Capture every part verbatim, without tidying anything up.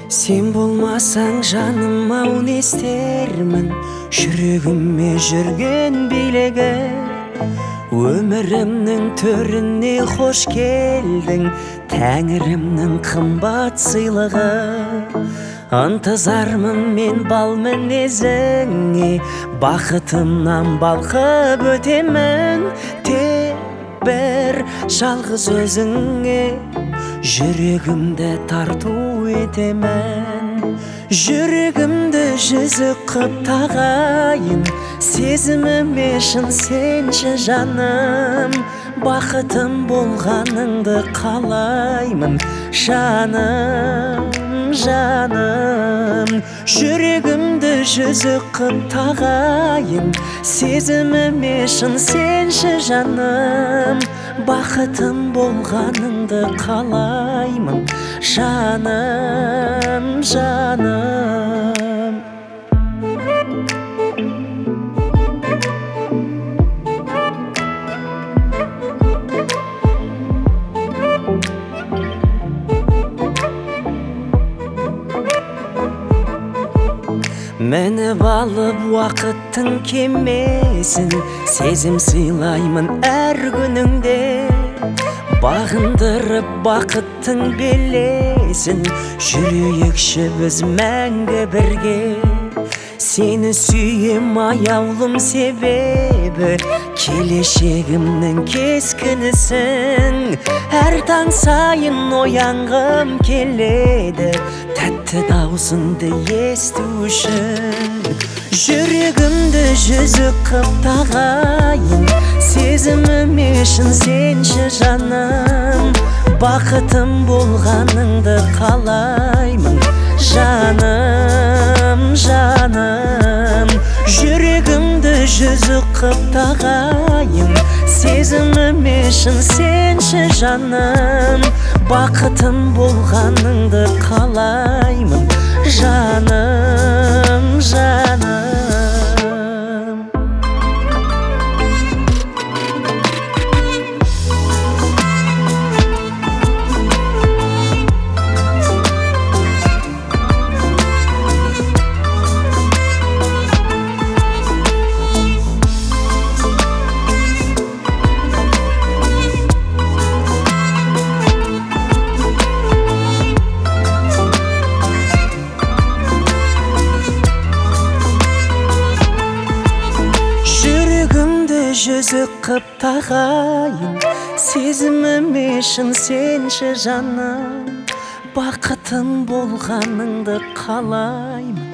Сен болмасаң жаным-ау не істермін, жүрегіме жүрген билігі. Өмірімнің төріне хош келдің, тәңірімнің қымбат сыйлығы. Ынтызармын мен бал мінезіңе, бақытымнан балқып өтемін. Тек бір жалғыз өзіңе жүрегімді тарту етемін. Жүрегімді жүзік қып тағайын, сезіміме шын сенші жаным. Бақытым болғаныңды қалаймын, жаным, жаным. Жүрегімді жүзік қып тағайын, сезіміме шын сенші жаным. Бақытым болғаныңды қалаймын, жаным, жаным. Мініп алып уақыттың кемесін, сезім сыйлаймын әр күніңде. Бағындырып бақыттың белесін, жүрейікші біз мәңгі бірге. Сені сүйем аяулым себебі, келешегімнің кескінісің. Әр таң сайын оянғым келеді, тәтті даусыңды есту үшін. Жүрегімді жүзік қып тағайын, сезіміме шын сенші жаным. Бақытым болғаныңды қалаймын, жаным, жаным. Жүрегімді жүзік қып тағайын, сезіміме шын сенші жаным. Бақытым болғаныңды қалаймын, жаным, жаным. Жүзік қып тағайын, сезіміме шын сенші жаным. Бақытым болғаныңды қалаймын,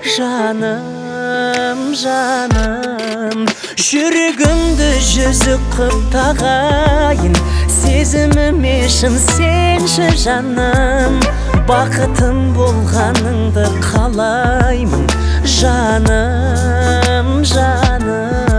жаным, жаным. Жүрегімді жүзік қып тағайын, сезіміме шын сенші жаным. Бақытым болғаныңды қалаймын, жаным, жаным.